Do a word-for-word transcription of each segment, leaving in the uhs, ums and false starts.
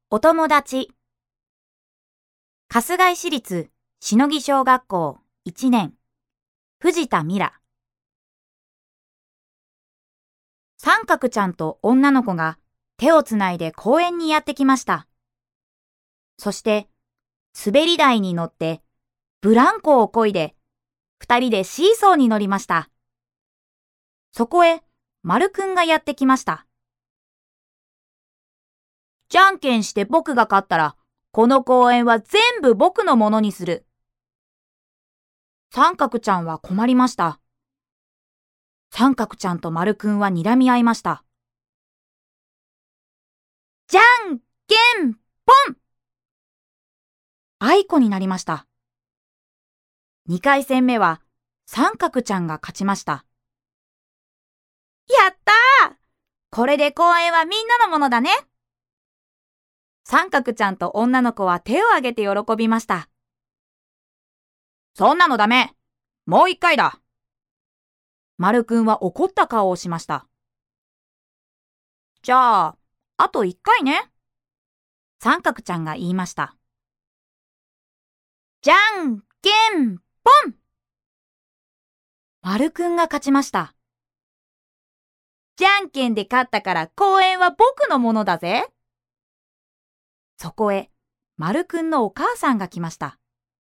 お友達。春日井市立しのぎ小学校いちねん、藤田美良。三角ちゃんと女の子が手をつないで公園にやってきました。そして、滑り台に乗ってブランコを漕いで、二人でシーソーに乗りました。そこへ、丸くんがやってきました。じゃんけんして僕が勝ったら、この公園は全部僕のものにする。三角ちゃんは困りました。三角ちゃんと丸くんは睨み合いました。じゃんけんぽん！あいこになりました。二回戦目は三角ちゃんが勝ちました。やったー！これで公園はみんなのものだね。三角ちゃんと女の子は手を挙げて喜びました。そんなのダメ。もう一回だ。丸くんは怒った顔をしました。じゃあ、あと一回ね。三角ちゃんが言いました。じゃんけんぽん！丸くんが勝ちました。じゃんけんで勝ったから公園は僕のものだぜ。そこへ、丸くんのお母さんが来ました。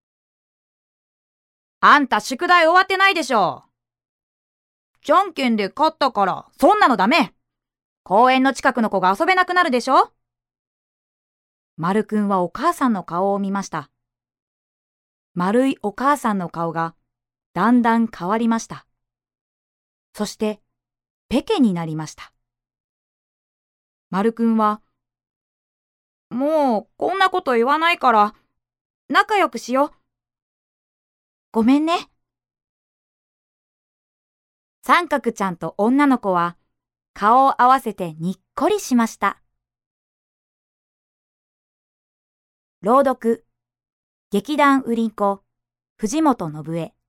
あんた宿題終わってないでしょ。じゃんけんで勝ったから、そんなのダメ。公園の近くの子が遊べなくなるでしょ。丸くんはお母さんの顔を見ました。丸いお母さんの顔がだんだん変わりました。そして、ペケになりました。丸くんは、もうこんなこと言わないから、仲良くしよう。ごめんね。三角ちゃんと女の子は顔を合わせてにっこりしました。朗読、劇団ウリンコ、藤本信江。